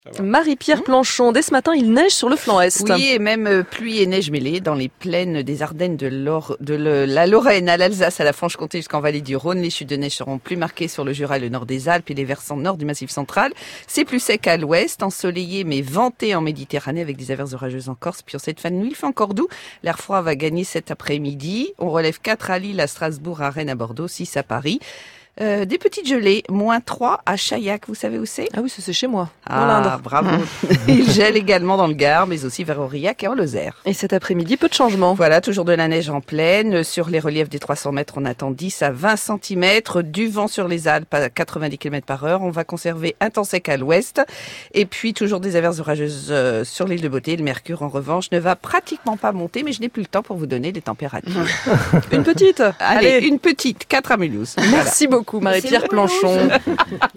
Marie-Pierre Planchon, dès ce matin, il neige sur le flanc est. Oui, et même pluie et neige mêlée dans les plaines des Ardennes de la Lorraine à l'Alsace, à la Franche-Comté jusqu'en Vallée du Rhône. Les chutes de neige seront plus marquées sur le Jura et le nord des Alpes et les versants nord du Massif central. C'est plus sec à l'ouest, ensoleillé mais venté en Méditerranée avec des averses orageuses en Corse. Puis en cette fin de nuit, il fait encore doux. L'air froid va gagner cet après-midi. On relève 4 à Lille, à Strasbourg, à Rennes, à Bordeaux, 6 à Paris. Des petites gelées, -3 à Chaillac, vous savez où c'est? Ah oui, c'est chez moi, dans l'Indre. Bravo. Il gèle également dans le Gard, mais aussi vers Aurillac et en Lozère. Et cet après-midi, peu de changements. Voilà, toujours de la neige en plaine. Sur les reliefs des 300 mètres, on attend 10 à 20 cm. Du vent sur les Alpes à 90 km/h. On va conserver un temps sec à l'ouest. Et puis, toujours des averses orageuses sur l'île de Beauté. Le mercure, en revanche, ne va pratiquement pas monter, mais je n'ai plus le temps pour vous donner les températures. Une petite? Allez, une petite, 4 à Mulhouse. Merci beaucoup, Marie-Pierre Planchon.